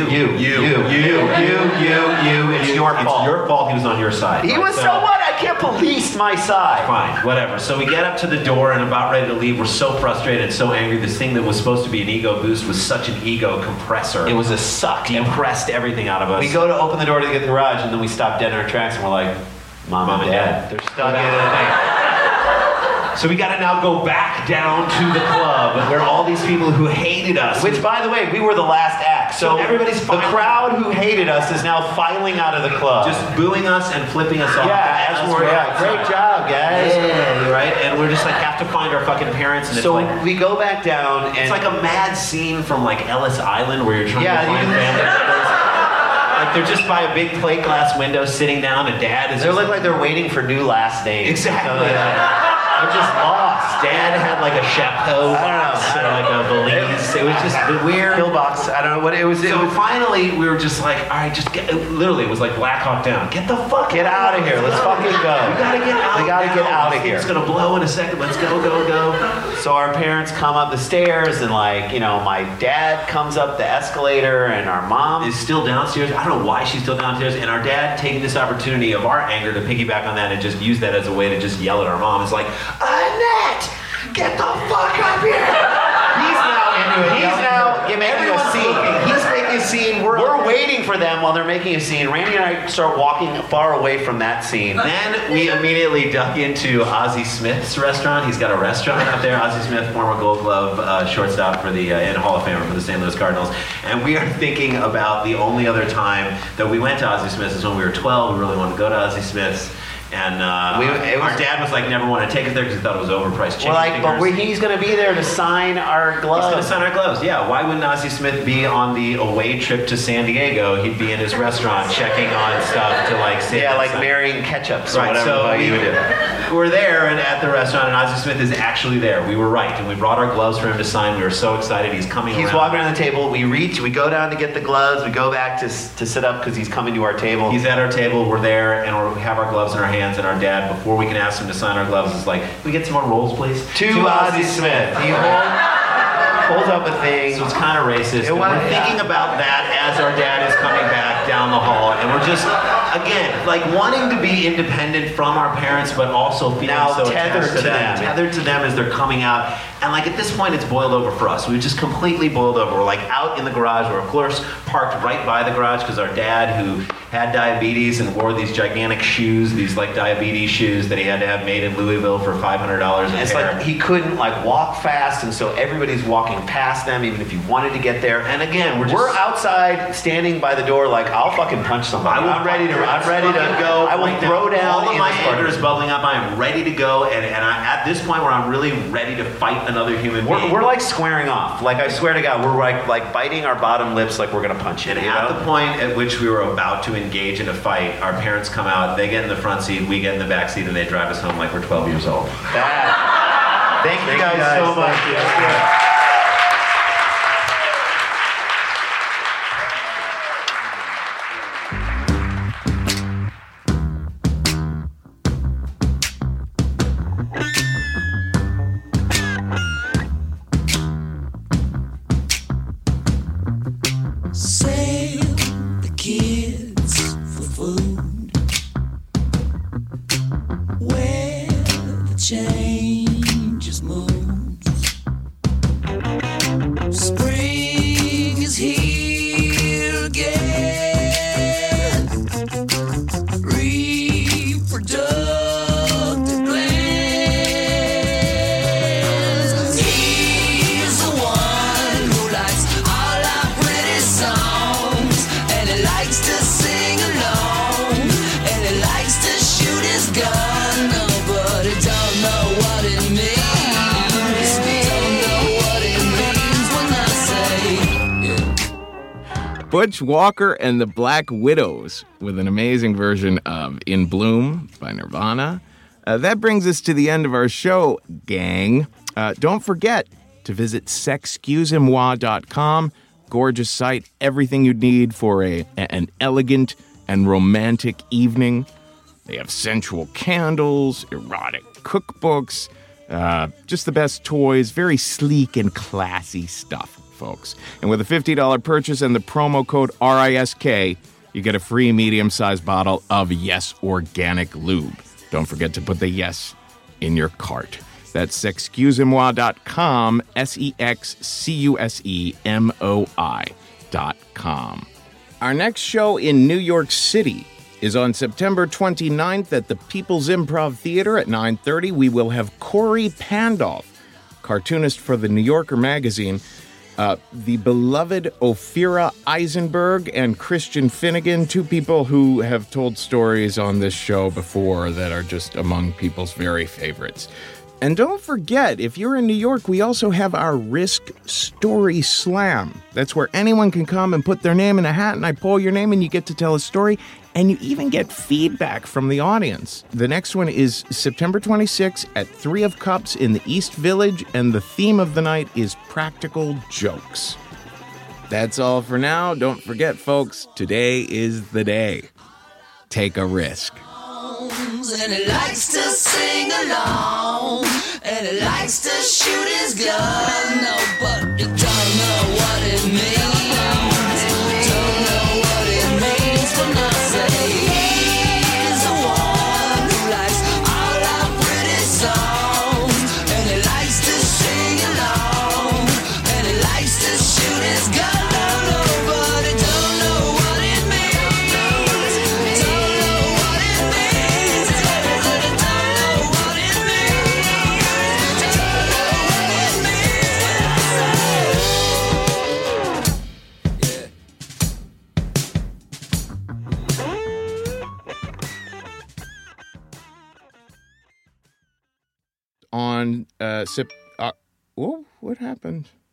It's your fault. It's your fault he was on your side. He Like, was so what? I can't police my side. Fine, whatever. So we get up to the door and about ready to leave. We're so frustrated and so angry. This thing that was supposed to be an ego boost was such an ego compressor. It was a suck. Depressed everything out of us. We go to open the door to get the garage, and then we stop dead in our tracks, and we're like, Mom and Dad, they're stuck in it. So we got to now go back down to the club where all these people who hated us. Which, by the way, we were the last act. So everybody's the filing crowd who hated us is now filing out of the club. just booing us and flipping us off. yeah, as we're great job, guys. Yeah, right. And we're just like have to find our fucking parents. And So it's like we go back down, and it's like a mad scene from like Ellis Island where you're trying Yeah, to find you- family members. Like they're just by a big plate glass window sitting down, and Dad is. they just look like they're waiting for new last names. Exactly. So they're just lost. Dad had like a chapeau I don't know. box or like a valise. It was just weird. Pillbox. I don't know what it was. So finally, we were just like, all right, just get. Literally, it was like Black Hawk Down. Get the fuck Get out of here. Let's fucking go. We gotta get out. We gotta now. get out of This here. thing's gonna blow in a second. Let's go, go, go. So our parents come up the stairs, and like, you know, my dad comes up the escalator, and our mom Is still downstairs. I don't know why she's still downstairs. And our dad taking this opportunity of our anger to piggyback on that and just use that as a way to just yell at our mom. Is like, Annette, get the fuck up here. He's now into it. He's now making a Everyone's scene. looking. He's making a scene. We're waiting for them while they're making a scene. Randy and I start walking far away from that scene. Then we immediately duck into Ozzie Smith's restaurant. He's got a restaurant out there. Ozzie Smith, former Gold Glove shortstop for the and Hall of Famer for the St. Louis Cardinals. And we are thinking about the only other time that we went to Ozzie Smith's is when we were 12. We really wanted to go to Ozzie Smith's. And our dad was like, never wanted to take us there because he thought it was overpriced chicken We're like, fingers. but he's going to be there to sign our He's gloves. going to sign our gloves. Yeah, why wouldn't Ozzie Smith be on the away trip to San Diego? He'd be in his restaurant checking on stuff to like sit Yeah, and like sign. marrying ketchups or Right, whatever the so fuck you would do. we're there and at the restaurant, and Ozzie Smith is actually there. We were right, and we brought our gloves for him to sign. We were so excited. He's coming He's around. walking around the table. We go down to get the gloves. We go back to sit up because he's coming to our table. He's at our table. We're there, and we have our gloves in our hands. And our dad, before we can ask him to sign our gloves, is like, "Can we get some more rolls, please?" to Ozzie Smith. He holds up a thing. So it's kind of racist. And we're thinking about that as our dad is coming back down the hall, and we're just, again, like wanting to be independent from our parents, but also feeling Now so tethered attached to them. tethered to them as they're coming out. And like at this point, it's boiled over for us. We've just completely boiled over. We're like out in the garage. We're of course parked right by the garage because our dad, who had diabetes and wore these gigantic shoes, these like diabetes shoes that he had to have made in Louisville for $500 a It's pair. like he couldn't like walk fast, and so everybody's walking past them, even if you wanted to get there. And again, We're outside, standing by the door, like I'll fucking punch somebody. I'm ready to go. go. I will right now. throw down. All of in my this party. anger is bubbling up. I am ready to go, and I, at this point where I'm really ready to fight another human being. We're like squaring off. Like I swear to God, we're like biting our bottom lips, like we're gonna punch you. And you at know? the point at which we were about to engage in a fight, our parents come out. They get in the front seat, we get in the back seat, and they drive us home like we're 12 years old. Thank you guys so much. changes moods. Spring is here again. Reproductive glands. He's the one who likes all our pretty songs, and he likes to sing along, and he likes to shoot his gun. No, but he don't know what it means. He don't know what it means when I say, yeah. Butch Walker and the Black Widows with an amazing version of In Bloom by Nirvana. That brings us to the end of our show, gang. Don't forget to visit sexcusemoi.com. Gorgeous site, everything you'd need for an elegant and romantic evening. They have sensual candles, erotic cookbooks, just the best toys, very sleek and classy stuff, folks. And with a $50 purchase and the promo code RISK, you get a free medium-sized bottle of Yes Organic Lube. Don't forget to put the Yes in your cart. That's sexcusemoi.com, sexcusemoi.com. Our next show in New York City is on September 29th at the People's Improv Theater at 9:30. We will have Corey Pandolf, cartoonist for the New Yorker magazine, the beloved Ophira Eisenberg, and Christian Finnegan, two people who have told stories on this show before that are just among people's very favorites. And don't forget, if you're in New York, we also have our Risk Story Slam. That's where anyone can come and put their name in a hat, and I pull your name and you get to tell a story, and you even get feedback from the audience. The next one is September 26th at 3 of Cups in the East Village, and the theme of the night is practical jokes. That's all for now. Don't forget, folks, today is the day. Take a risk. And he likes to sing along, and he likes to shoot his gun. No, but you don't know what it means. Don't know what it means when I say he's the one who likes all our pretty songs, and he likes to sing along, and he likes to shoot his gun. No, but he don't know what it means. Don't know what it means. On whoa, what happened?